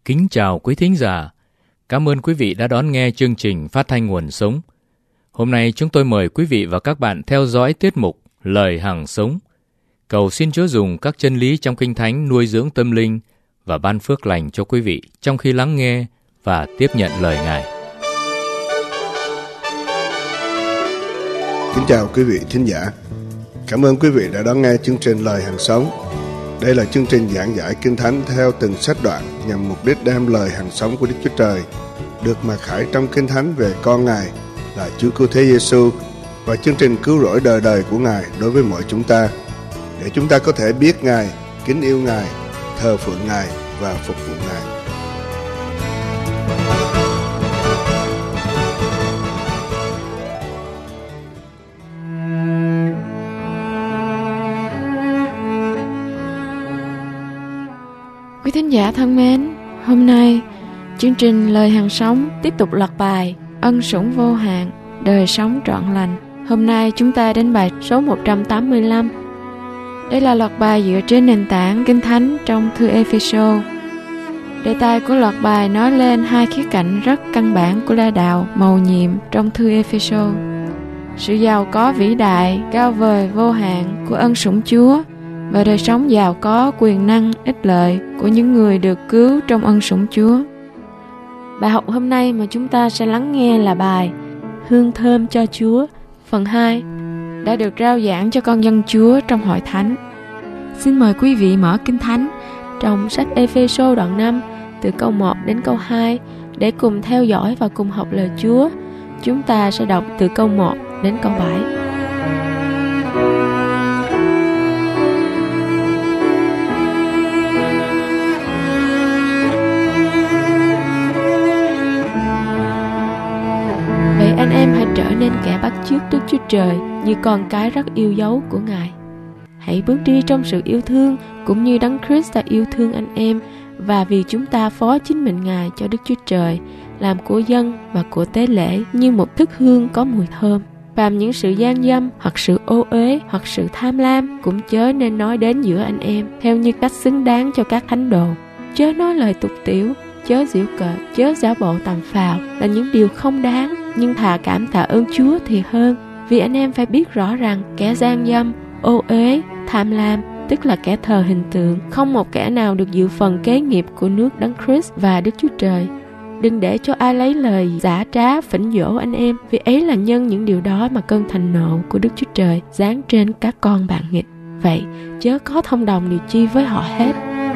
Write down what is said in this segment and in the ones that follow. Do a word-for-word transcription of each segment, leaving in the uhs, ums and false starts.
Kính chào quý thính giả. Cảm ơn quý vị đã đón nghe chương trình Phát thanh Nguồn Sống. Hôm nay chúng tôi mời quý vị và các bạn theo dõi tiết mục Lời Hằng Sống. Cầu xin Chúa dùng các chân lý trong Kinh Thánh nuôi dưỡng tâm linh và ban phước lành cho quý vị trong khi lắng nghe và tiếp nhận lời Ngài. Kính chào quý vị thính giả. Cảm ơn quý vị đã đón nghe chương trình Lời Hằng Sống. Đây là chương trình giảng giải Kinh Thánh theo từng sách đoạn nhằm mục đích đem lời hằng sống của Đức Chúa Trời được mặc khải trong Kinh Thánh về con Ngài là Chúa Cứu Thế Giêsu và chương trình cứu rỗi đời đời của Ngài đối với mọi chúng ta, để chúng ta có thể biết Ngài, kính yêu Ngài, thờ phượng Ngài và phục vụ Ngài. Quý thính giả thân mến, hôm nay chương trình Lời Hằng Sống tiếp tục loạt bài Ân Sủng Vô Hạn, Đời Sống Trọn Lành. Hôm nay chúng ta đến bài số một trăm tám mươi lăm. Đây là loạt bài dựa trên nền tảng Kinh Thánh trong thư Ê-phê-sô. Đề tài của loạt bài nói lên hai khía cạnh rất căn bản của la đạo mầu nhiệm trong thư Ê-phê-sô: sự giàu có vĩ đại, cao vời, vô hạn của ân sủng Chúa và đời sống giàu có, quyền năng, ích lợi của những người được cứu trong ân sủng Chúa. Bài học hôm nay mà chúng ta sẽ lắng nghe là bài Hương Thơm Cho Chúa, phần hai, đã được rao giảng cho con dân Chúa trong hội thánh. Xin mời quý vị mở Kinh Thánh trong sách Ê-phê-sô đoạn năm từ câu một đến câu hai để cùng theo dõi và cùng học lời Chúa. Chúng ta sẽ đọc từ câu một đến câu bảy. Vậy anh em hãy trở nên kẻ bắt chước Đức Chúa Trời như con cái rất yêu dấu của Ngài. Hãy bước đi trong sự yêu thương cũng như Đấng Christ đã yêu thương anh em, và vì chúng ta phó chính mình Ngài cho Đức Chúa Trời, làm của dân và của tế lễ như một thức hương có mùi thơm. Phàm những sự gian dâm hoặc sự ô uế hoặc sự tham lam cũng chớ nên nói đến giữa anh em theo như cách xứng đáng cho các thánh đồ. Chớ nói lời tục tiểu, chớ giễu cợt, chớ giả bộ tầm phào là những điều không đáng, nhưng thà cảm tạ ơn Chúa thì hơn. Vì anh em phải biết rõ rằng kẻ gian dâm, ô uế, tham lam, tức là kẻ thờ hình tượng, không một kẻ nào được dự phần kế nghiệp của nước Đấng Christ và Đức Chúa Trời. Đừng để cho ai lấy lời giả trá phỉnh dỗ anh em, vì ấy là nhân những điều đó mà cơn thành nộ của Đức Chúa Trời giáng trên các con bạn nghịch. Vậy chớ có thông đồng điều chi với họ hết.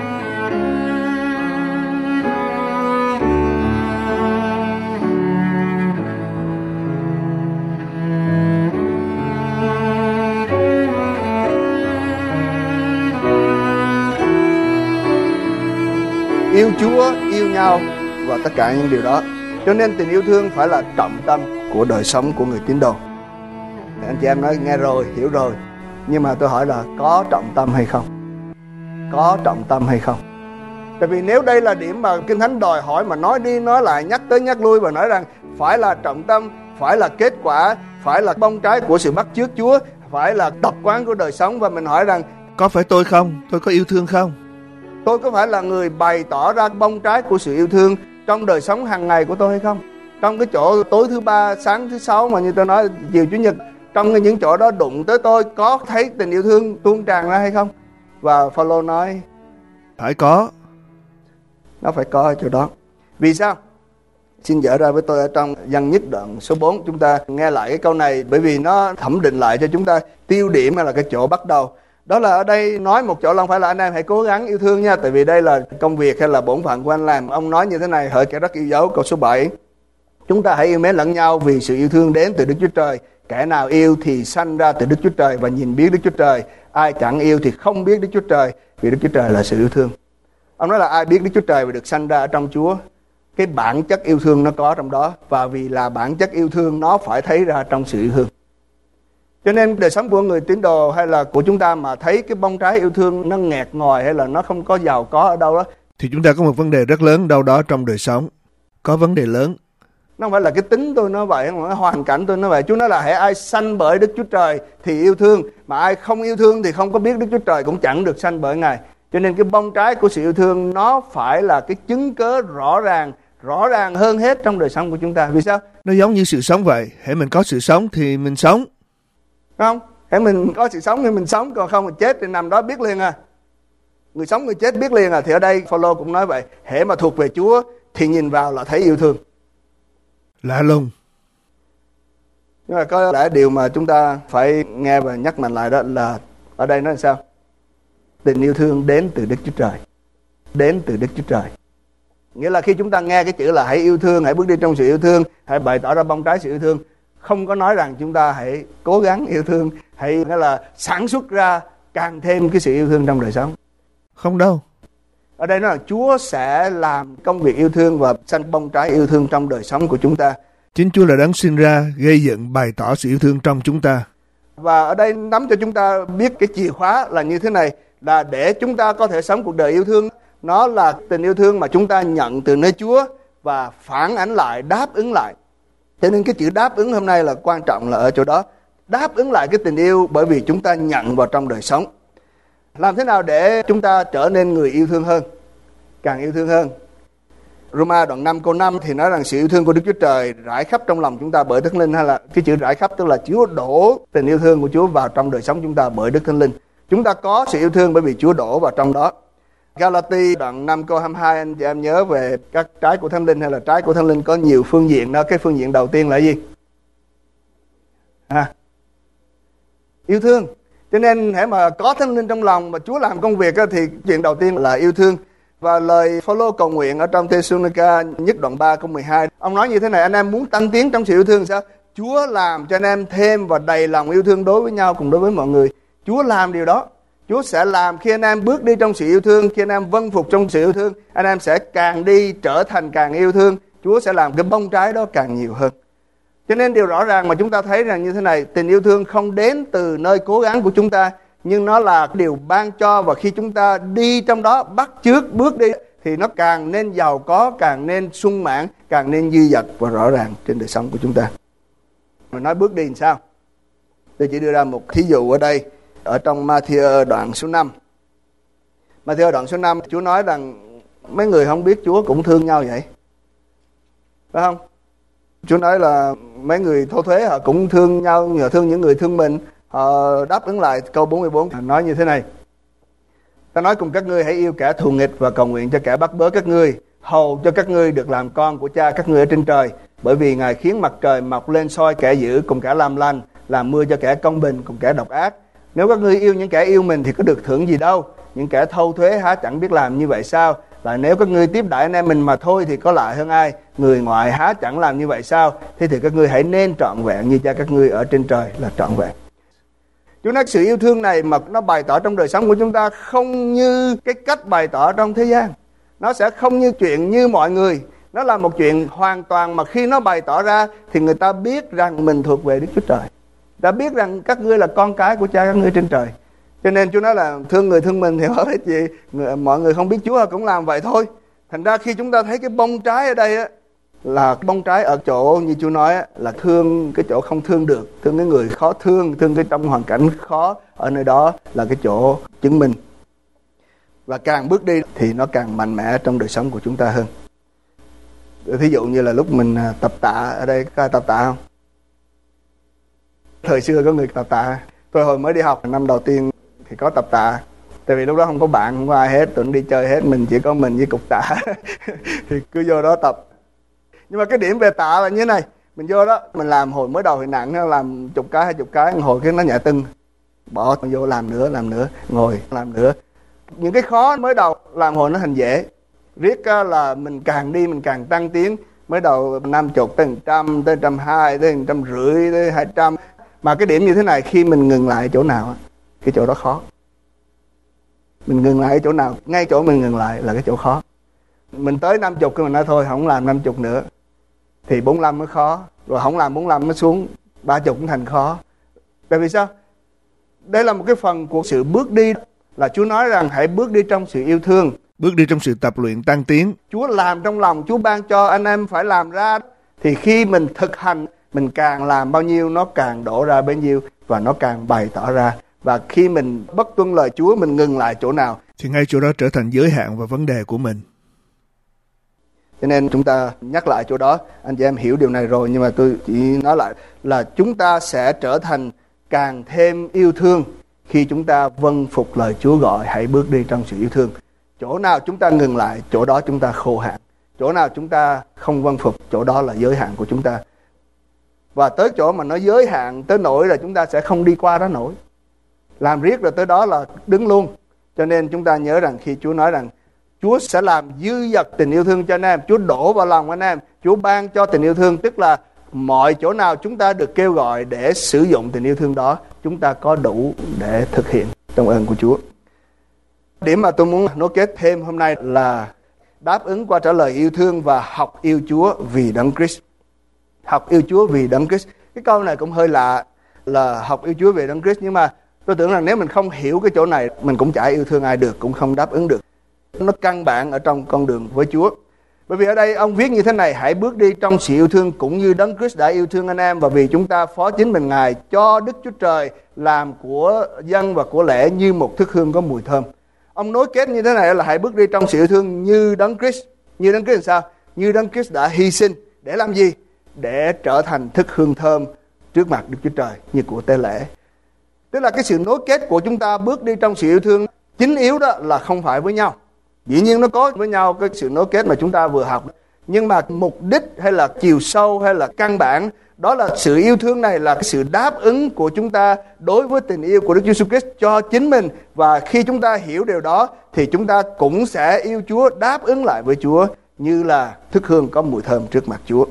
Yêu Chúa, yêu nhau và tất cả những điều đó. Cho nên tình yêu thương phải là trọng tâm của đời sống của người tín đồ. Anh chị em nói nghe rồi, hiểu rồi. Nhưng mà tôi hỏi là có trọng tâm hay không? Có trọng tâm hay không? Tại vì nếu đây là điểm mà Kinh Thánh đòi hỏi mà nói đi nói lại, nhắc tới nhắc lui và nói rằng phải là trọng tâm, phải là kết quả, phải là bông trái của sự bắt chước Chúa, phải là tập quán của đời sống, và mình hỏi rằng có phải tôi không? Tôi có yêu thương không? Tôi có phải là người bày tỏ ra bông trái của sự yêu thương trong đời sống hàng ngày của tôi hay không? Trong cái chỗ tối thứ ba, sáng thứ sáu mà như tôi nói chiều chủ nhật, trong những chỗ đó đụng tới tôi, có thấy tình yêu thương tuôn tràn ra hay không? Và Phaolô nói phải có. Nó phải có ở chỗ đó. Vì sao? Xin dở ra với tôi ở trong Dân Nhất đoạn số bốn. Chúng ta nghe lại cái câu này bởi vì nó thẩm định lại cho chúng ta tiêu điểm là cái chỗ bắt đầu. Đó là ở đây nói một chỗ là không phải là anh em hãy cố gắng yêu thương nha, tại vì đây là công việc hay là bổn phận của anh làm. Ông nói như thế này, hỡi kẻ rất yêu dấu, câu số bảy. Chúng ta hãy yêu mến lẫn nhau vì sự yêu thương đến từ Đức Chúa Trời. Kẻ nào yêu thì sanh ra từ Đức Chúa Trời và nhìn biết Đức Chúa Trời. Ai chẳng yêu thì không biết Đức Chúa Trời, vì Đức Chúa Trời là sự yêu thương. Ông nói là ai biết Đức Chúa Trời và được sanh ra ở trong Chúa, cái bản chất yêu thương nó có trong đó, và vì là bản chất yêu thương nó phải thấy ra trong sự yêu thương. Cho nên đời sống của người tín đồ hay là của chúng ta mà thấy cái bông trái yêu thương nó nghẹt ngòi hay là nó không có giàu có ở đâu đó, thì chúng ta có một vấn đề rất lớn đâu đó trong đời sống. Có vấn đề lớn. Nó không phải là cái tính tôi nó vậy, không phải hoàn cảnh tôi nó vậy. Chúa nói là hãy ai sanh bởi Đức Chúa Trời thì yêu thương, mà ai không yêu thương thì không có biết Đức Chúa Trời, cũng chẳng được sanh bởi Ngài. Cho nên cái bông trái của sự yêu thương nó phải là cái chứng cớ rõ ràng, rõ ràng hơn hết trong đời sống của chúng ta. Vì sao? Nó giống như sự sống vậy. Hễ mình có sự sống thì mình sống. Đúng không? Hễ mình có sự sống thì mình sống, còn không mình chết thì nằm đó biết liền à. Người sống người chết biết liền à. Thì ở đây Phaolô cũng nói vậy. Hễ mà thuộc về Chúa thì nhìn vào là thấy yêu thương. Lạ lùng. Nhưng mà có lẽ điều mà chúng ta phải nghe và nhắc mạnh lại đó là ở đây nói là sao? Tình yêu thương đến từ Đức Chúa Trời. Đến từ Đức Chúa Trời. Nghĩa là khi chúng ta nghe cái chữ là hãy yêu thương, hãy bước đi trong sự yêu thương, hãy bày tỏ ra bông trái sự yêu thương, không có nói rằng chúng ta hãy cố gắng yêu thương, hãy nghĩa là sản xuất ra càng thêm cái sự yêu thương trong đời sống. Không đâu. Ở đây nói là Chúa sẽ làm công việc yêu thương và sanh bông trái yêu thương trong đời sống của chúng ta. Chính Chúa là đấng sinh ra, gây dựng, bày tỏ sự yêu thương trong chúng ta. Và ở đây nắm cho chúng ta biết cái chìa khóa là như thế này, là để chúng ta có thể sống cuộc đời yêu thương. Nó là tình yêu thương mà chúng ta nhận từ nơi Chúa và phản ánh lại, đáp ứng lại. Cho nên cái chữ đáp ứng hôm nay là quan trọng là ở chỗ đó. Đáp ứng lại cái tình yêu bởi vì chúng ta nhận vào trong đời sống. Làm thế nào để chúng ta trở nên người yêu thương hơn, càng yêu thương hơn? Roma đoạn năm câu năm thì nói rằng sự yêu thương của Đức Chúa Trời rải khắp trong lòng chúng ta bởi Đức Thánh Linh, hay là cái chữ rải khắp tức là Chúa đổ tình yêu thương của Chúa vào trong đời sống chúng ta bởi Đức Thánh Linh. Chúng ta có sự yêu thương bởi vì Chúa đổ vào trong đó. Galati đoạn năm câu hai mươi hai, anh chị em nhớ về các trái của Thánh Linh hay là trái của Thánh Linh có nhiều phương diện đó. Cái phương diện đầu tiên là gì? À, yêu thương. Cho nên hãy mà có Thánh Linh trong lòng mà Chúa làm công việc đó, thì chuyện đầu tiên là yêu thương. Và lời Phaolô cầu nguyện ở trong Thê-sô-ni-ca nhất đoạn ba câu mười hai, ông nói như thế này: anh em muốn tăng tiến trong sự yêu thương sao? Chúa làm cho anh em thêm và đầy lòng yêu thương đối với nhau cùng đối với mọi người. Chúa làm điều đó. Chúa sẽ làm khi anh em bước đi trong sự yêu thương, khi anh em vâng phục trong sự yêu thương, anh em sẽ càng đi trở thành càng yêu thương. Chúa sẽ làm cái bông trái đó càng nhiều hơn. Cho nên điều rõ ràng mà chúng ta thấy là như thế này, tình yêu thương không đến từ nơi cố gắng của chúng ta, nhưng nó là điều ban cho, và khi chúng ta đi trong đó, bắt chước bước đi, thì nó càng nên giàu có, càng nên sung mãn, càng nên dư dật và rõ ràng trên đời sống của chúng ta. Mà nói bước đi làm sao? Tôi chỉ đưa ra một thí dụ ở đây, ở trong Ma-thi-ơ đoạn số năm. Ma-thi-ơ đoạn số năm, Chúa nói rằng mấy người không biết Chúa cũng thương nhau vậy. Phải không? Chúa nói là mấy người thâu thuế họ cũng thương nhau, nhờ thương những người thương mình. Họ đáp ứng lại câu bốn mươi bốn, nói như thế này: ta nói cùng các ngươi hãy yêu kẻ thù nghịch và cầu nguyện cho kẻ bắt bớ các ngươi, hầu cho các ngươi được làm con của cha các ngươi ở trên trời. Bởi vì Ngài khiến mặt trời mọc lên soi kẻ dữ cùng kẻ làm lành, làm mưa cho kẻ công bình cùng kẻ độc ác. Nếu các ngươi yêu những kẻ yêu mình thì có được thưởng gì đâu? Những kẻ thâu thuế há chẳng biết làm như vậy sao? Lại nếu các ngươi tiếp đãi anh em mình mà thôi thì có lại hơn ai? Người ngoại há chẳng làm như vậy sao? Thế thì các ngươi hãy nên trọn vẹn như cha các ngươi ở trên trời là trọn vẹn. Chúa nói sự yêu thương này mà nó bày tỏ trong đời sống của chúng ta không như cái cách bày tỏ trong thế gian. Nó sẽ không như chuyện như mọi người. Nó là một chuyện hoàn toàn mà khi nó bày tỏ ra thì người ta biết rằng mình thuộc về Đức Chúa Trời. Đã biết rằng các ngươi là con cái của cha các ngươi trên trời. Cho nên Chúa nói là thương người thương mình thì hỏi cái gì? Người, mọi người không biết Chúa cũng làm vậy thôi. Thành ra khi chúng ta thấy cái bông trái ở đây á, là bông trái ở chỗ như Chúa nói á, là thương cái chỗ không thương được, thương cái người khó thương, thương cái trong hoàn cảnh khó, ở nơi đó là cái chỗ chứng minh. Và càng bước đi thì nó càng mạnh mẽ trong đời sống của chúng ta hơn. Thí dụ như là lúc mình tập tạ, ở đây có ai tập tạ không? Thời xưa có người tập tạ. Tôi hồi mới đi học năm đầu tiên thì có tập tạ. Tại vì lúc đó không có bạn, không có ai hết, tụi nó đi chơi hết, mình chỉ có mình với cục tạ. Thì cứ vô đó tập. Nhưng mà cái điểm về tạ là như thế này, mình vô đó, mình làm hồi mới đầu thì nặng, nó làm chục cái, hai chục cái, hồi cái nó nhẹ tưng. Bỏ vô làm nữa, làm nữa, ngồi, làm nữa. Những cái khó mới đầu làm hồi nó thành dễ. Riết là mình càng đi, mình càng tăng tiến. Mới đầu năm chục tới một trăm, tới một trăm hai, tới một trăm rưỡi, tới hai trăm. Mà cái điểm như thế này, khi mình ngừng lại chỗ nào, cái chỗ đó khó. Mình ngừng lại chỗ nào, ngay chỗ mình ngừng lại là cái chỗ khó. Mình tới năm chục, mình nói thôi, không làm năm chục nữa. Thì bốn mươi lăm mới khó. Rồi không làm bốn mươi lăm mới xuống, ba chục cũng thành khó. Tại vì sao? Đây là một cái phần của sự bước đi. Là Chúa nói rằng hãy bước đi trong sự yêu thương. Bước đi trong sự tập luyện tăng tiến. Chúa làm trong lòng, Chúa ban cho anh em phải làm ra. Thì khi mình thực hành, mình càng làm bao nhiêu, nó càng đổ ra bấy nhiêu. Và nó càng bày tỏ ra. Và khi mình bất tuân lời Chúa, mình ngừng lại chỗ nào thì ngay chỗ đó trở thành giới hạn và vấn đề của mình. Cho nên chúng ta nhắc lại chỗ đó. Anh chị em hiểu điều này rồi, nhưng mà tôi chỉ nói lại là chúng ta sẽ trở thành càng thêm yêu thương khi chúng ta vâng phục lời Chúa gọi hãy bước đi trong sự yêu thương. Chỗ nào chúng ta ngừng lại, chỗ đó chúng ta khô hạn. Chỗ nào chúng ta không vâng phục, chỗ đó là giới hạn của chúng ta. Và tới chỗ mà nó giới hạn tới nỗi là chúng ta sẽ không đi qua đó nổi. Làm riết rồi tới đó là đứng luôn. Cho nên chúng ta nhớ rằng khi Chúa nói rằng Chúa sẽ làm dư dật tình yêu thương cho anh em, Chúa đổ vào lòng anh em, Chúa ban cho tình yêu thương, tức là mọi chỗ nào chúng ta được kêu gọi để sử dụng tình yêu thương đó, chúng ta có đủ để thực hiện trong ơn của Chúa. Điểm mà tôi muốn nối kết thêm hôm nay là đáp ứng qua trả lời yêu thương và học yêu Chúa vì Đấng Christ. Học yêu Chúa vì Đấng Christ. Cái câu này cũng hơi lạ là học yêu Chúa vì Đấng Christ, nhưng mà tôi tưởng rằng nếu mình không hiểu cái chỗ này, mình cũng chả yêu thương ai được, cũng không đáp ứng được. Nó căn bản ở trong con đường với Chúa. Bởi vì ở đây ông viết như thế này: hãy bước đi trong sự yêu thương cũng như Đấng Christ đã yêu thương anh em, và vì chúng ta phó chính mình Ngài cho Đức Chúa Trời làm của dân và của lễ như một thức hương có mùi thơm. Ông nối kết như thế này là hãy bước đi trong sự yêu thương như Đấng Christ. Như Đấng Christ làm sao? Như Đấng Christ đã hy sinh để làm gì? Để trở thành thức hương thơm trước mặt Đức Chúa Trời như của tế lễ. Tức là cái sự nối kết của chúng ta bước đi trong sự yêu thương chính yếu đó là không phải với nhau. Dĩ nhiên nó có với nhau cái sự nối kết mà chúng ta vừa học, nhưng mà mục đích hay là chiều sâu hay là căn bản đó là sự yêu thương này là cái sự đáp ứng của chúng ta đối với tình yêu của Đức Giêsu Christ cho chính mình. Và khi chúng ta hiểu điều đó thì chúng ta cũng sẽ yêu Chúa, đáp ứng lại với Chúa như là thức hương có mùi thơm trước mặt Chúa.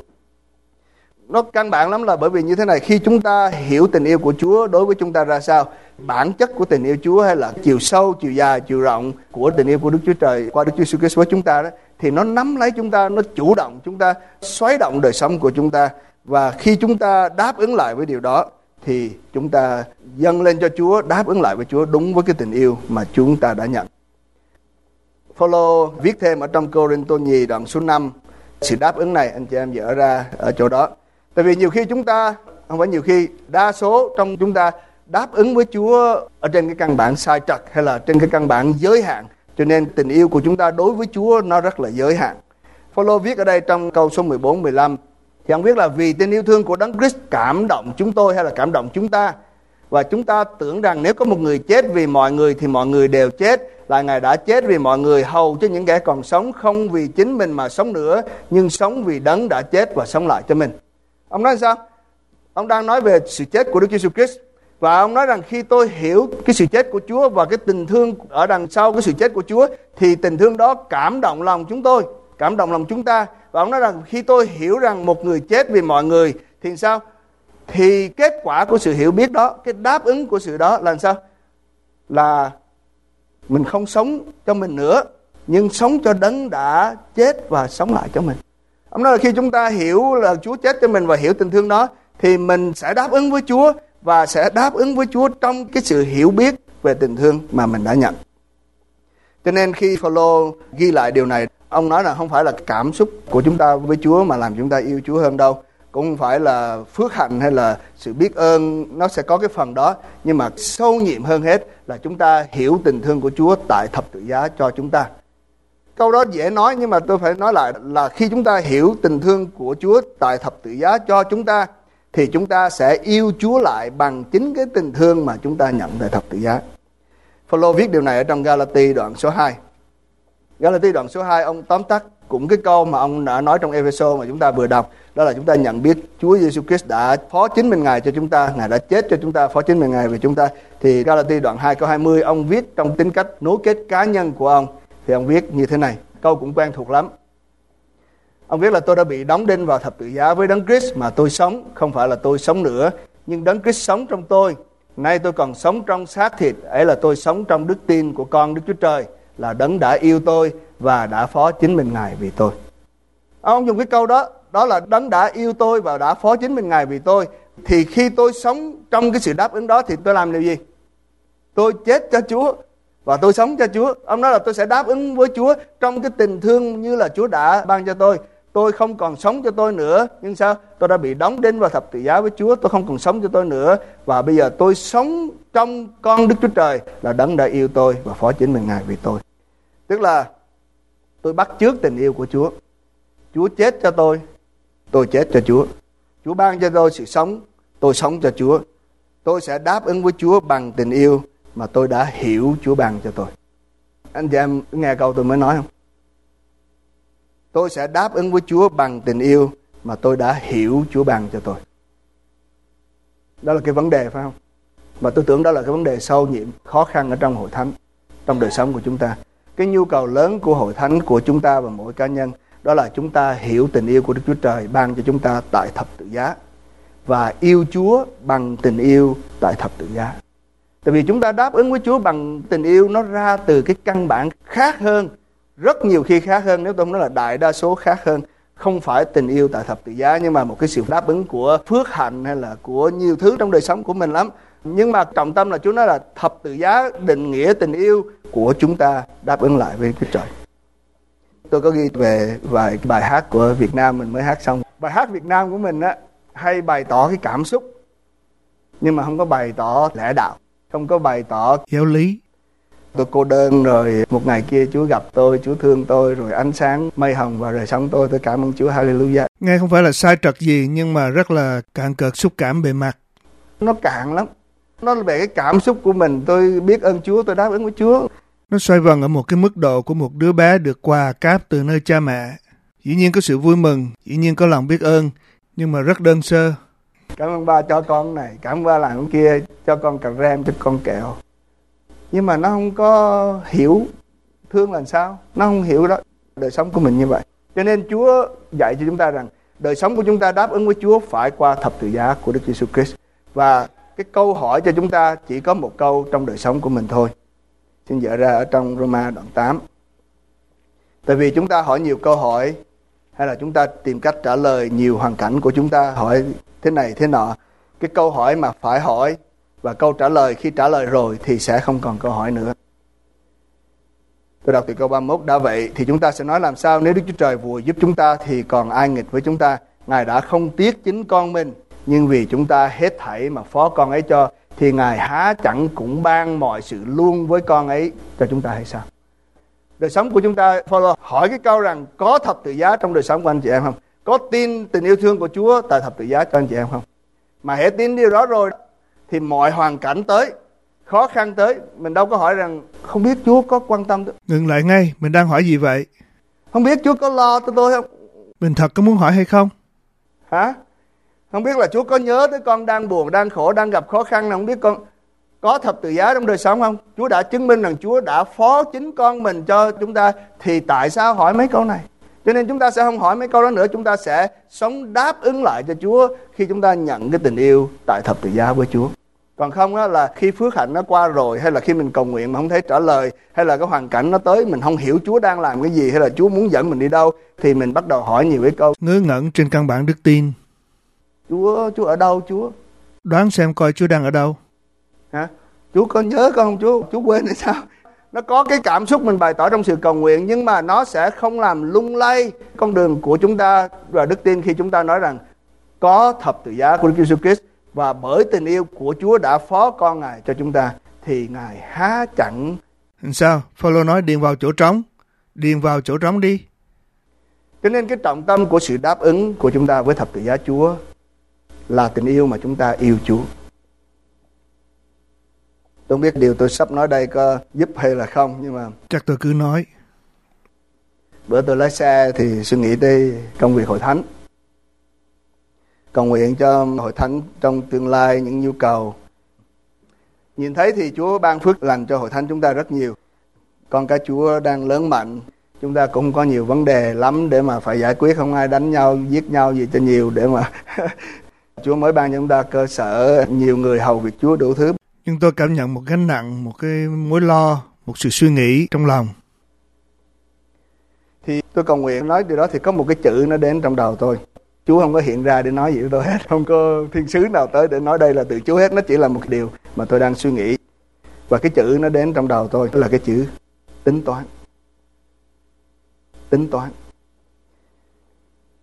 Nó căn bản lắm là bởi vì như thế này, khi chúng ta hiểu tình yêu của Chúa đối với chúng ta ra sao, bản chất của tình yêu Chúa hay là chiều sâu, chiều dài, chiều rộng của tình yêu của Đức Chúa Trời qua Đức Chúa Jesus Christ với chúng ta đó, thì nó nắm lấy chúng ta, nó chủ động chúng ta, xoáy động đời sống của chúng ta. Và khi chúng ta đáp ứng lại với điều đó thì chúng ta dâng lên cho Chúa, đáp ứng lại với Chúa đúng với cái tình yêu mà chúng ta đã nhận. Phaolô viết thêm ở trong Cô-rinh-tô nhì đoạn số năm, sự đáp ứng này anh chị em dở ra ở chỗ đó. Tại vì nhiều khi chúng ta, không phải nhiều khi, đa số trong chúng ta đáp ứng với Chúa ở trên cái căn bản sai trật hay là trên cái căn bản giới hạn. Cho nên tình yêu của chúng ta đối với Chúa nó rất là giới hạn. Phaolô viết ở đây trong câu số mười bốn mười lăm thì ông viết là vì tình yêu thương của Đấng Christ cảm động chúng tôi hay là cảm động chúng ta. Và chúng ta tưởng rằng nếu có một người chết vì mọi người thì mọi người đều chết. Là Ngài đã chết vì mọi người hầu cho những kẻ còn sống không vì chính mình mà sống nữa, nhưng sống vì Đấng đã chết và sống lại cho mình. Ông nói sao? Ông đang nói về sự chết của Đức Giêsu Christ. Và ông nói rằng khi tôi hiểu cái sự chết của Chúa và cái tình thương ở đằng sau cái sự chết của Chúa thì tình thương đó cảm động lòng chúng tôi, cảm động lòng chúng ta. Và ông nói rằng khi tôi hiểu rằng một người chết vì mọi người thì sao? Thì kết quả của sự hiểu biết đó, cái đáp ứng của sự đó là sao? Là mình không sống cho mình nữa, nhưng sống cho Đấng đã chết và sống lại cho mình. Ông nói là khi chúng ta hiểu là Chúa chết cho mình và hiểu tình thương đó thì mình sẽ đáp ứng với Chúa và sẽ đáp ứng với Chúa trong cái sự hiểu biết về tình thương mà mình đã nhận. Cho nên khi Phaolô ghi lại điều này, ông nói là không phải là cảm xúc của chúng ta với Chúa mà làm chúng ta yêu Chúa hơn đâu. Cũng không phải là phước hạnh hay là sự biết ơn, nó sẽ có cái phần đó. Nhưng mà sâu nhiệm hơn hết là chúng ta hiểu tình thương của Chúa tại thập tự giá cho chúng ta. Câu đó dễ nói nhưng mà tôi phải nói lại là khi chúng ta hiểu tình thương của Chúa tại thập tự giá cho chúng ta thì chúng ta sẽ yêu Chúa lại bằng chính cái tình thương mà chúng ta nhận tại thập tự giá. Phaolô viết điều này ở trong Galati đoạn số hai. Galati đoạn số hai ông tóm tắt cũng cái câu mà ông đã nói trong Ê-phê-sô mà chúng ta vừa đọc, đó là chúng ta nhận biết Chúa Giêsu Christ đã phó chính mình Ngài cho chúng ta, Ngài đã chết cho chúng ta, phó chính mình Ngài về chúng ta. Thì Galati đoạn hai câu hai mươi ông viết trong tính cách nối kết cá nhân của ông thì ông viết như thế này, câu cũng quen thuộc lắm. Ông viết là tôi đã bị đóng đinh vào thập tự giá với Đấng Christ mà tôi sống, không phải là tôi sống nữa, nhưng Đấng Christ sống trong tôi. Nay tôi còn sống trong xác thịt, ấy là tôi sống trong đức tin của con Đức Chúa Trời, là Đấng đã yêu tôi và đã phó chính mình Ngài vì tôi. Ông dùng cái câu đó, đó là Đấng đã yêu tôi và đã phó chính mình Ngài vì tôi. Thì khi tôi sống trong cái sự đáp ứng đó thì tôi làm điều gì? Tôi chết cho Chúa và tôi sống cho Chúa. Ông nói là tôi sẽ đáp ứng với Chúa trong cái tình thương như là Chúa đã ban cho tôi. tôi không còn sống cho tôi nữa, nhưng sao? Tôi đã bị đóng đinh vào thập tự giá với Chúa, tôi không còn sống cho tôi nữa, và bây giờ tôi sống trong con Đức Chúa Trời là Đấng đã yêu tôi và phó chính mình Ngài vì tôi. Tức là tôi bắt chước tình yêu của Chúa. Chúa chết cho tôi, tôi chết cho Chúa. Chúa ban cho tôi sự sống, tôi sống cho Chúa. Tôi sẽ đáp ứng với Chúa bằng tình yêu mà tôi đã hiểu Chúa ban cho tôi. Anh chị em nghe câu tôi mới nói không? Tôi sẽ đáp ứng với Chúa bằng tình yêu mà tôi đã hiểu Chúa ban cho tôi. Đó là cái vấn đề, phải không? Mà tôi tưởng đó là cái vấn đề sâu nhiệm, khó khăn ở trong hội thánh, trong đời sống của chúng ta. Cái nhu cầu lớn của hội thánh, của chúng ta và mỗi cá nhân, đó là chúng ta hiểu tình yêu của Đức Chúa Trời ban cho chúng ta tại thập tự giá, và yêu Chúa bằng tình yêu tại thập tự giá. Tại vì chúng ta đáp ứng với Chúa bằng tình yêu, nó ra từ cái căn bản khác hơn, rất nhiều khi khác hơn, nếu tôi không nói là đại đa số khác hơn. Không phải tình yêu tại thập tự giá, nhưng mà một cái sự đáp ứng của phước hạnh hay là của nhiều thứ trong đời sống của mình lắm. Nhưng mà trọng tâm là Chúa nói là thập tự giá định nghĩa tình yêu của chúng ta đáp ứng lại với Chúa Trời. Tôi có ghi về vài bài hát của Việt Nam mình mới hát xong. Bài hát Việt Nam của mình á, hay bày tỏ cái cảm xúc, nhưng mà không có bày tỏ lẽ đạo, không có bày tỏ giáo lý. Tôi cô đơn rồi một ngày kia Chúa gặp tôi, Chúa thương tôi, rồi ánh sáng mây hồng vào đời sống tôi, tôi cảm ơn Chúa, hallelujah. Nghe không phải là sai trật gì, nhưng mà rất là cạn cợt xúc cảm bề mặt. Nó cạn lắm. Nó là về cái cảm xúc của mình, tôi biết ơn Chúa, tôi đáp ứng với Chúa. Nó xoay vần ở một cái mức độ của một đứa bé được quà cáp từ nơi cha mẹ. Dĩ nhiên có sự vui mừng, dĩ nhiên có lòng biết ơn, nhưng mà rất đơn sơ. Cảm ơn ba cho con này, cảm ơn ba làm cái kia, cho con cà rem, cho con kẹo. Nhưng mà nó không có hiểu thương là sao, nó không hiểu đó. Đời sống của mình như vậy. Cho nên Chúa dạy cho chúng ta rằng đời sống của chúng ta đáp ứng với Chúa phải qua thập tự giá của Đức Giêsu Christ. Và cái câu hỏi cho chúng ta chỉ có một câu trong đời sống của mình thôi. Xin dở ra ở trong Roma đoạn tám. Tại vì chúng ta hỏi nhiều câu hỏi, hay là chúng ta tìm cách trả lời nhiều hoàn cảnh của chúng ta, hỏi thế này thế nọ. Cái câu hỏi mà phải hỏi và câu trả lời khi trả lời rồi thì sẽ không còn câu hỏi nữa. Tôi đọc từ câu ba mươi mốt. Đã vậy thì chúng ta sẽ nói làm sao nếu Đức Chúa Trời vùi giúp chúng ta thì còn ai nghịch với chúng ta. Ngài đã không tiếc chính con mình, nhưng vì chúng ta hết thảy mà phó con ấy cho, thì Ngài há chẳng cũng ban mọi sự luôn với con ấy cho chúng ta hay sao? Đời sống của chúng ta, Phaolô hỏi cái câu rằng có thập tự giá trong đời sống của anh chị em không? Có tin tình yêu thương của Chúa tại thập tự giá cho anh chị em không? Mà hễ tin điều đó rồi thì mọi hoàn cảnh tới, khó khăn tới, mình đâu có hỏi rằng không biết Chúa có quan tâm tới. Ngừng lại ngay, mình đang hỏi gì vậy? Không biết Chúa có lo tới tôi không? Mình thật có muốn hỏi hay không? Hả? Không biết là Chúa có nhớ tới con đang buồn, đang khổ, đang gặp khó khăn nào, không biết con có thập tự giá trong đời sống không? Chúa đã chứng minh rằng Chúa đã phó chính con mình cho chúng ta, thì tại sao hỏi mấy câu này? Cho nên chúng ta sẽ không hỏi mấy câu đó nữa, chúng ta sẽ sống đáp ứng lại cho Chúa khi chúng ta nhận cái tình yêu tại thập tự giá với Chúa. Còn không á, là khi phước hạnh nó qua rồi, hay là khi mình cầu nguyện mà không thấy trả lời, hay là cái hoàn cảnh nó tới mình không hiểu Chúa đang làm cái gì, hay là Chúa muốn dẫn mình đi đâu, thì mình bắt đầu hỏi nhiều cái câu ngớ ngẩn trên căn bản đức tin. Chúa, Chúa ở đâu Chúa? Đoán xem coi Chúa đang ở đâu. Hả? Chúa có nhớ con không Chúa? Chúa quên hay sao? Nó có cái cảm xúc mình bày tỏ trong sự cầu nguyện, nhưng mà nó sẽ không làm lung lay con đường của chúng ta và đức tin khi chúng ta nói rằng có thập tự giá của Đức Giêsu Christ, và bởi tình yêu của Chúa đã phó con Ngài cho chúng ta, thì Ngài há chẳng. Sao? Phaolô nói điền vào chỗ trống, điền vào chỗ trống đi. Cho nên cái trọng tâm của sự đáp ứng của chúng ta với thập tự giá Chúa là tình yêu mà chúng ta yêu Chúa. Tôi không biết điều tôi sắp nói đây có giúp hay là không, nhưng mà chắc tôi cứ nói. Bữa tôi lái xe thì suy nghĩ tới công việc hội thánh, cầu nguyện cho hội thánh trong tương lai những nhu cầu. Nhìn thấy thì Chúa ban phước lành cho hội thánh chúng ta rất nhiều. Con cái Chúa đang lớn mạnh, chúng ta cũng có nhiều vấn đề lắm để mà phải giải quyết, không ai đánh nhau, giết nhau gì cho nhiều để mà Chúa mới ban cho chúng ta cơ sở, nhiều người hầu việc Chúa đủ thứ. Nhưng tôi cảm nhận một gánh nặng, một cái mối lo, một sự suy nghĩ trong lòng. Thì tôi cầu nguyện nói điều đó thì có một cái chữ nó đến trong đầu tôi. Chúa không có hiện ra để nói gì với tôi hết, không có thiên sứ nào tới để nói đây là từ Chúa hết. Nó chỉ là một điều mà tôi đang suy nghĩ. Và cái chữ nó đến trong đầu tôi là cái chữ tính toán. Tính toán.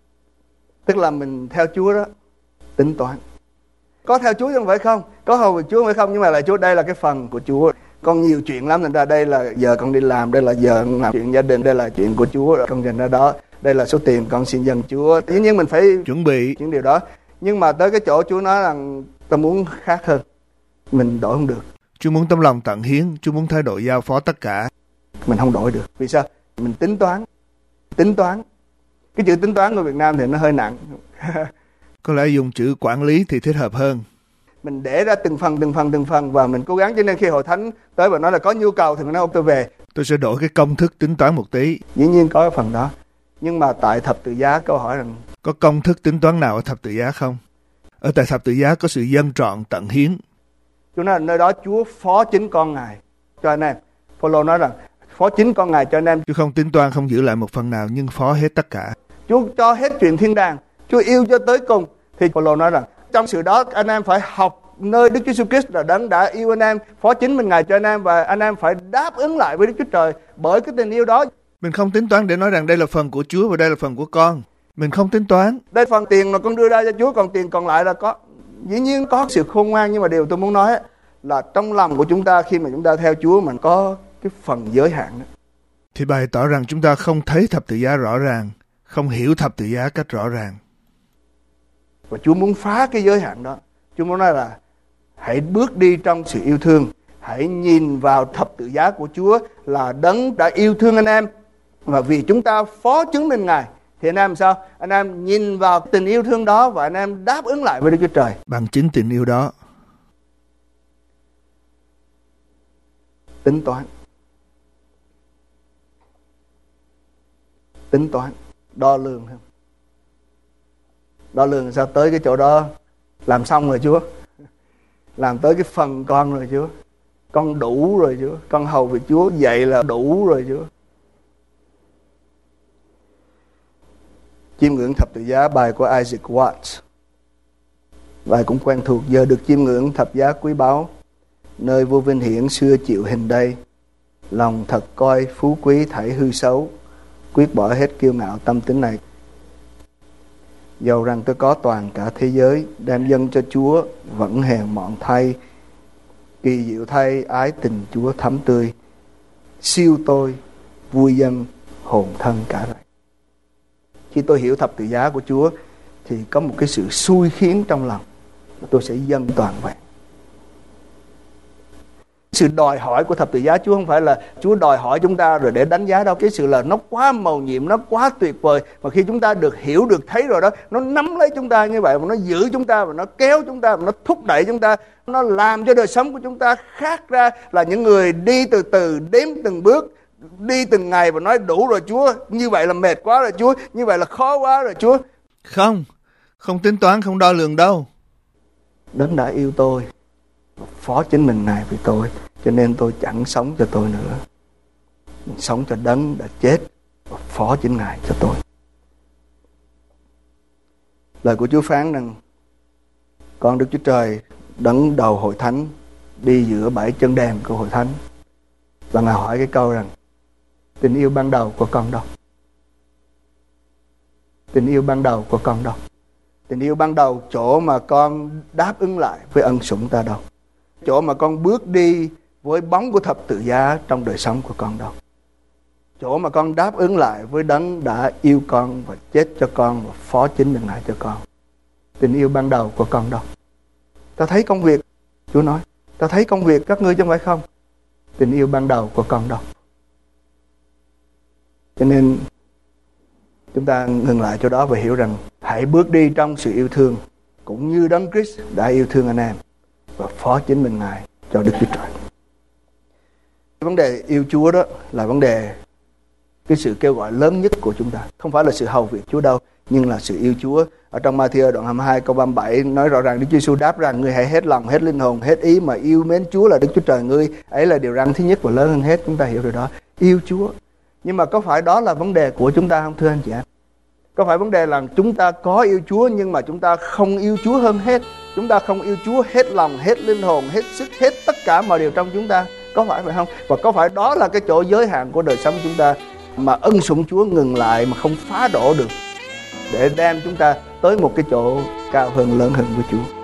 Tức là mình theo Chúa đó, tính toán. Có theo Chúa chứ không phải không, có hầu việc Chúa không phải không, nhưng mà là Chúa, đây là cái phần của Chúa. Con nhiều chuyện lắm, thành ra đây là giờ con đi làm, đây là giờ làm chuyện gia đình, đây là chuyện của Chúa, con dành ra đó. Đây là số tiền con xin dâng Chúa. Dĩ nhiên mình phải chuẩn bị những điều đó. Nhưng mà tới cái chỗ Chúa nói rằng ta muốn khác hơn, mình đổi không được. Chúa muốn tấm lòng tận hiến, Chúa muốn thái độ giao phó tất cả. Mình không đổi được. Vì sao? Mình tính toán. Tính toán. Cái chữ tính toán của Việt Nam thì nó hơi nặng. Có lẽ dùng chữ quản lý thì thích hợp hơn. Mình để ra từng phần, từng phần, từng phần và mình cố gắng. Cho nên khi Hội Thánh tới và nói là có nhu cầu thì mình nói ông tôi về. Tôi sẽ đổi cái công thức tính toán một tí. Dĩ nhiên có cái phần đó. Nhưng mà tại thập tự giá câu hỏi rằng có công thức tính toán nào ở thập tự giá không? Ở tại thập tự giá có sự dâng trọn tận hiến. Chúa nói là nơi đó Chúa phó chính con Ngài cho anh em. Phaolô nói rằng phó chính con Ngài cho anh em. Chúa không tính toán, không giữ lại một phần nào, nhưng phó hết tất cả. Chúa cho hết chuyện thiên đàng. Chúa yêu cho tới cùng. Thì Phaolô nói rằng trong sự đó anh em phải học nơi Đức Chúa Jesus Christ là đấng đã yêu anh em, phó chính mình Ngài cho anh em, và anh em phải đáp ứng lại với Đức Chúa Trời bởi cái tình yêu đó. Mình không tính toán để nói rằng đây là phần của Chúa và đây là phần của con. Mình không tính toán. Đây phần tiền mà con đưa ra cho Chúa, còn tiền còn lại là có. Dĩ nhiên có sự khôn ngoan, nhưng mà điều tôi muốn nói là trong lòng của chúng ta khi mà chúng ta theo Chúa mình có cái phần giới hạn đó. Thì bày tỏ rằng chúng ta không thấy thập tự giá rõ ràng, không hiểu thập tự giá cách rõ ràng. Và Chúa muốn phá cái giới hạn đó. Chúa muốn nói là hãy bước đi trong sự yêu thương. Hãy nhìn vào thập tự giá của Chúa là đấng đã yêu thương anh em. Và vì chúng ta phó chứng minh Ngài thì anh em sao? Anh em nhìn vào tình yêu thương đó và anh em đáp ứng lại với Đức Chúa Trời. Bằng chính tình yêu đó. Tính toán. Tính toán. Đo lường không? Đo lường sao tới cái chỗ đó làm xong rồi Chúa. Làm tới cái phần con rồi Chúa. Con đủ rồi Chúa. Con hầu việc Chúa vậy là đủ rồi Chúa. Chiêm ngưỡng thập tự giá, bài của Isaac Watts. Bài cũng quen thuộc. Giờ được chiêm ngưỡng thập giá quý báu, nơi vô vinh hiển xưa chịu hình đây. Lòng thật coi phú quý thảy hư xấu, quyết bỏ hết kiêu ngạo tâm tính này. Dầu rằng tôi có toàn cả thế giới, đem dâng cho Chúa vẫn hèn mọn thay. Kỳ diệu thay ái tình Chúa thắm tươi, siêu tôi vui dân hồn thân cả rồi. Khi tôi hiểu thập tự giá của Chúa thì có một cái sự xui khiến trong lòng, tôi sẽ dâng toàn vẹn. Sự đòi hỏi của thập tự giá Chúa không phải là Chúa đòi hỏi chúng ta rồi để đánh giá đâu. Cái sự là nó quá mầu nhiệm, nó quá tuyệt vời. Mà khi chúng ta được hiểu, được thấy rồi đó, nó nắm lấy chúng ta như vậy, mà nó giữ chúng ta, và nó kéo chúng ta, và nó thúc đẩy chúng ta. Nó làm cho đời sống của chúng ta khác ra là những người đi từ từ, đếm từng bước, đi từng ngày và nói đủ rồi Chúa. Như vậy là mệt quá rồi Chúa, như vậy là khó quá rồi Chúa. Không, không tính toán, không đo lường đâu. Đấng đã yêu tôi, phó chính mình Ngài vì tôi, cho nên tôi chẳng sống cho tôi nữa. Mình sống cho đấng đã chết và phó chính Ngài cho tôi. Lời của Chúa phán rằng con Đức Chúa Trời đấng đầu hội thánh đi giữa bảy chân đèn của hội thánh, và Ngài hỏi cái câu rằng tình yêu ban đầu của con đâu? Tình yêu ban đầu của con đâu? Tình yêu ban đầu chỗ mà con đáp ứng lại với ân sủng ta đâu? Chỗ mà con bước đi với bóng của thập tự giá trong đời sống của con đâu? Chỗ mà con đáp ứng lại với đấng đã yêu con và chết cho con và phó chính mình lại cho con. Tình yêu ban đầu của con đâu? Ta thấy công việc, Chúa nói, ta thấy công việc các ngươi chứ không phải không? Tình yêu ban đầu của con đâu? Cho nên chúng ta ngừng lại chỗ đó và hiểu rằng hãy bước đi trong sự yêu thương cũng như đấng Christ đã yêu thương anh em và phó chính mình Ngài cho Đức Chúa Trời. Vấn đề yêu Chúa đó là vấn đề, cái sự kêu gọi lớn nhất của chúng ta. Không phải là sự hầu việc Chúa đâu, nhưng là sự yêu Chúa. Ở trong Ma-thi-ơ đoạn hai mươi hai câu ba mươi bảy nói rõ ràng Đức Chúa Giêsu đáp rằng: ngươi hãy hết lòng, hết linh hồn, hết ý mà yêu mến Chúa là Đức Chúa Trời ngươi. Ấy là điều răn thứ nhất và lớn hơn hết. Chúng ta hiểu rồi đó, yêu Chúa. Nhưng mà có phải đó là vấn đề của chúng ta không thưa anh chị em? Có phải vấn đề là chúng ta có yêu Chúa nhưng mà chúng ta không yêu Chúa hơn hết? Chúng ta không yêu Chúa hết lòng, hết linh hồn, hết sức, hết tất cả mọi điều trong chúng ta. Có phải vậy không? Và có phải đó là cái chỗ giới hạn của đời sống chúng ta mà ân sủng Chúa ngừng lại mà không phá đổ được? để đem chúng ta tới một cái chỗ cao hơn, lớn hơn với Chúa.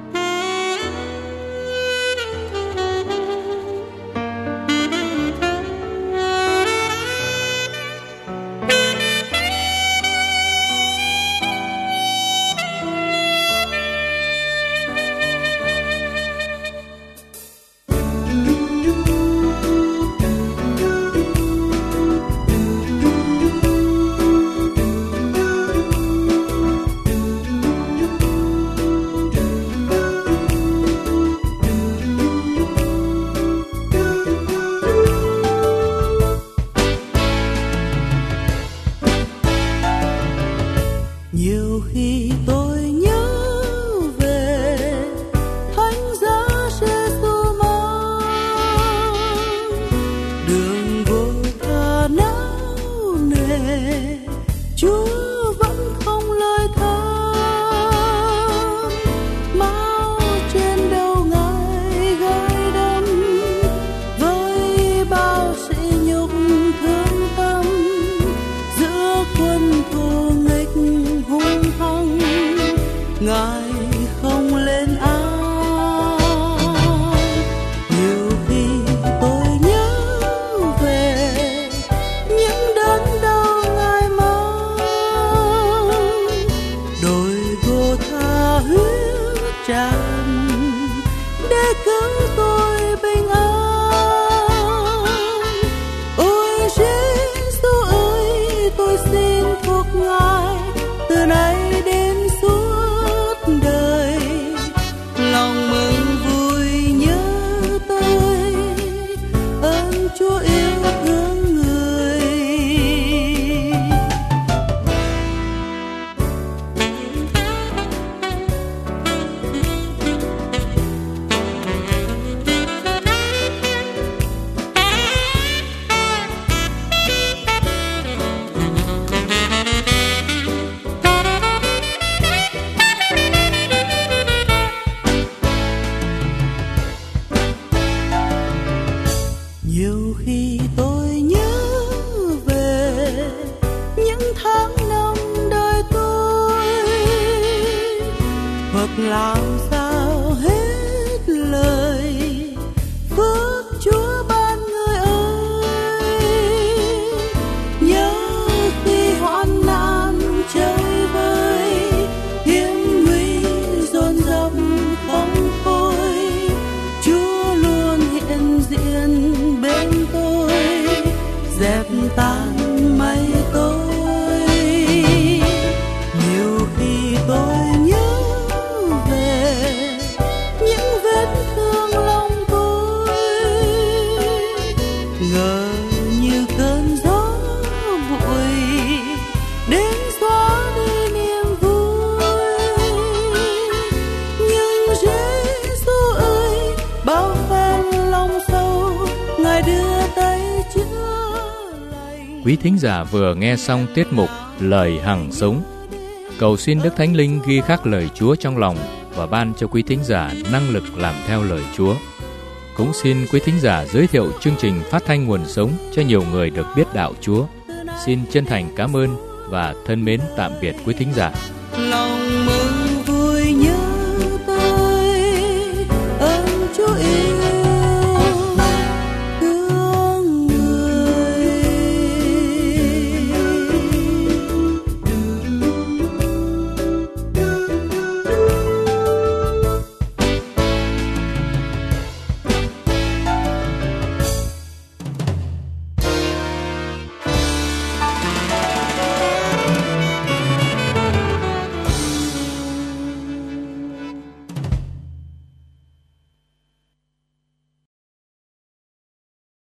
Nhiều khi tôi nhớ về Thánh giá Giê-xu mang đường vô tha não nề, Chúa vẫn không lời than. Máu trên đầu Ngài gai đâm với bao sỉ nhục thương tâm, giữa quân thù nghịch hung hăng, Ngài không lên án. Nhiều khi tôi nhớ về những đớn đau Ngài mang, đôi gô tha huyết tràn để cứu tôi bình an. Ôi Giê-xu ơi, tôi xin thuộc Ngài từ nay đến suốt đời. Lòng mừng vui nhớ tôi, ơn Chúa yêu thương người. Nhiều khi tôi nhớ về những tháng năm đời tôi, hoặc làm sao hết lời phước Chúa ban người ơi. Nhớ khi hoạn nạn chơi vơi, hiểm nguy dồn dập không thôi, Chúa luôn hiện diện bên tôi, dẹp tan mây tối. Nhiều khi tôi nhớ về những vết thương lòng tôi, ngờ như cơn gió bụi đến xóa đi niềm vui. Nhưng Giê-xu ơi, bao phen lòng sâu, Ngài đưa tay chữa lành. Quý thính giả vừa nghe xong tiết mục Lời Hằng Sống. Cầu xin Đức Thánh Linh ghi khắc lời Chúa trong lòng và ban cho quý thính giả năng lực làm theo lời Chúa. Cũng xin quý thính giả giới thiệu chương trình phát thanh Nguồn Sống cho nhiều người được biết đạo Chúa. Xin chân thành cảm ơn và thân mến tạm biệt quý thính giả. Lòng